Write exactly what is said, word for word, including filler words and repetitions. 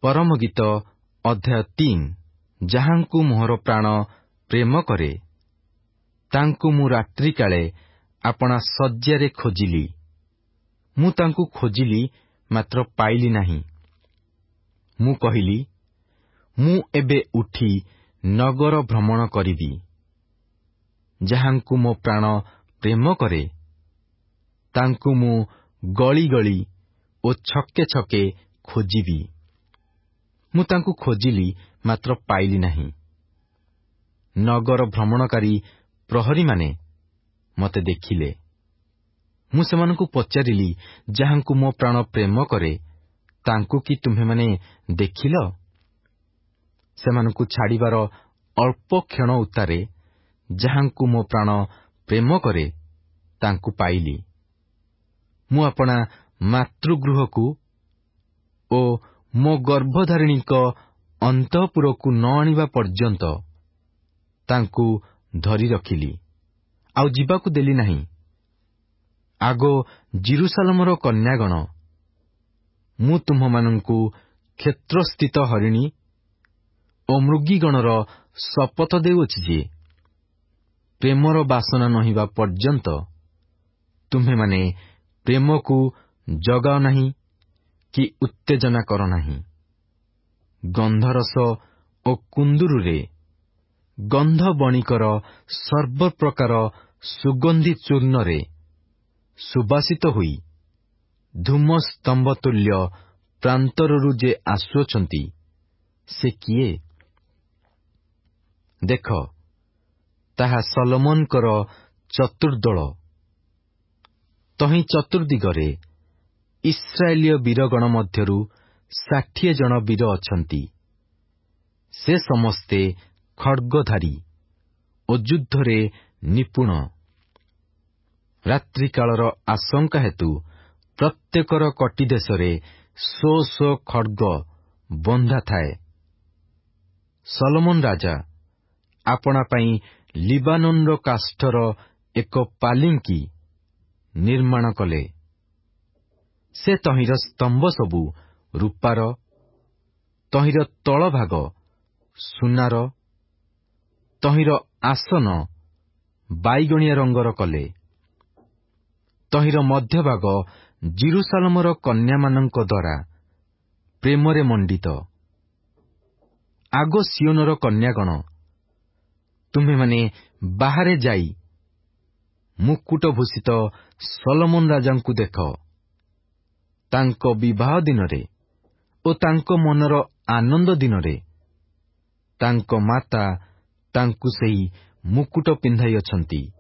ପରମ ଗୀତ ଅଧ୍ୟାୟ ତିନି। ଯାହାଙ୍କୁ ମୋହର ପ୍ରାଣ ପ୍ରେମ କରେ, ତାଙ୍କୁ ମୁଁ ରାତ୍ରିକାଳେ ଆପଣା ଶଯ୍ୟାରେ ଖୋଜିଲି। ମୁଁ ତାଙ୍କୁ ଖୋଜିଲି, ମାତ୍ର ପାଇଲି ନାହିଁ। ମୁଁ କହିଲି, ମୁଁ ଏବେ ଉଠି ନଗର ଭ୍ରମଣ କରିବି। ଯାହାଙ୍କୁ ମୋ ପ୍ରାଣ ପ୍ରେମ କରେ, ତାଙ୍କୁ ମୁଁ ଗଳି ଗଳି ଓ ଛକେ ଛକେ ଖୋଜିବି। ମୁଁ ତାଙ୍କୁ ଖୋଜିଲି, ମାତ୍ର ପାଇଲି ନାହିଁ। ନଗର ଭ୍ରମଣକାରୀ ପ୍ରହରୀମାନେ ମୋତେ ଦେଖିଲେ। ମୁଁ ସେମାନଙ୍କୁ ପଚାରିଲି, ଯାହାଙ୍କୁ ମୋ ପ୍ରାଣ ପ୍ରେମ କରେ, ତାଙ୍କୁ କି ତୁମ୍ଭେମାନେ ଦେଖିଲ? ସେମାନଙ୍କୁ ଛାଡ଼ିବାର ଅଳ୍ପ କ୍ଷଣ ଉତ୍ତାରେ ଯାହାଙ୍କୁ ମୋ ପ୍ରାଣ ପ୍ରେମ କରେ, ତାଙ୍କୁ ପାଇଲି। ମୁଁ ଆପଣା ମାତୃଗୃହକୁ ଓ ମୋ ଗର୍ଭଧାରିଣୀଙ୍କ ଅନ୍ତଃପୁରକୁ ନ ଆଣିବା ପର୍ଯ୍ୟନ୍ତ ତାଙ୍କୁ ଧରି ରଖିଲି, ଆଉ ଯିବାକୁ ଦେଲି ନାହିଁ। ଆଗ ଜିରୁସାଲମର କନ୍ୟାଗଣ, ମୁଁ ତୁମ୍ଭମାନଙ୍କୁ କ୍ଷେତ୍ରସ୍ଥିତ ହରିଣୀ ଓ ମୃଗୀଗଣର ଶପଥ ଦେଉଅଛି ଯେ, ପ୍ରେମର ବାସନା ନହିବା ପର୍ଯ୍ୟନ୍ତ ତୁମ୍ଭେମାନେ ପ୍ରେମକୁ ଜଗାଅ ନାହିଁ କି ଉତ୍ତେଜନା କର ନାହିଁ। ଗନ୍ଧରସ ଓ କୁନ୍ଦୁରୁରେ ଗନ୍ଧ ବଣିକର ସର୍ବପ୍ରକାର ସୁଗନ୍ଧି ଚୂର୍ଣ୍ଣରେ ସୁବାସିତ ହୋଇ ଧୂମସ୍ତମ୍ଭ ତୁଲ୍ୟ ପ୍ରାନ୍ତରରୁ ଯେ ଆସୁଅଛନ୍ତି, ସେ କିଏ? ଦେଖ, ତାହା ସଲୋମନଙ୍କର ଚତୁର୍ଦ୍ଦଳ। ତହିଁ ଚତୁର୍ଦିଗରେ ଇସ୍ରାଏଲୀୟ ବୀରଗଣ ମଧ୍ୟରୁ ଷାଠିଏ ଜଣ ବୀର ଅଛନ୍ତି। ସେ ସମସ୍ତେ ଖड्गଧାରୀ ଓ ଯୁଦ୍ଧରେ ନିପୁଣ। ରାତ୍ରିକାଳର ଆଶଙ୍କା ହେତୁ ପ୍ରତ୍ୟେକର କଟି ଦେଶରେ ଶୋ ଶୋ ଖड्ग ବନ୍ଧା ଥାଏ। ସଲୋମନ ରାଜା ଆପଣା ପାଇଁ ଲିବାନୋନର କାଷ୍ଠର ଏକ ପାଲିଙ୍କି ନିର୍ମାଣ କଲେ। ସେ ତହିଁର ସ୍ତମ୍ଭ ସବୁ ରୂପାର, ତହିଁର ତଳଭାଗ ସୁନାର, ତହିଁର ଆସନ ବାଇଗଣିଆ ରଙ୍ଗର କଲେ। ତହିଁର ମଧ୍ୟଭାଗ ଜିରୁସାଲମର କନ୍ୟାମାନଙ୍କ ଦ୍ୱାରା ପ୍ରେମରେ ମଣ୍ଡିତ। ଆଗ ସିଓନର କନ୍ୟାଗଣ, ତୁମ୍ଭେମାନେ ବାହାରେ ଯାଇ ମୁକୁଟଭୂଷିତ ସଲୋମନ ରାଜାଙ୍କୁ ଦେଖ। ତାଙ୍କ ବିବାହ ଦିନରେ ଓ ତାଙ୍କ ମନର ଆନନ୍ଦ ଦିନରେ ତାଙ୍କ ମାତା ତାଙ୍କୁ ସେହି ମୁକୁଟ ପିନ୍ଧାଇଅଛନ୍ତି।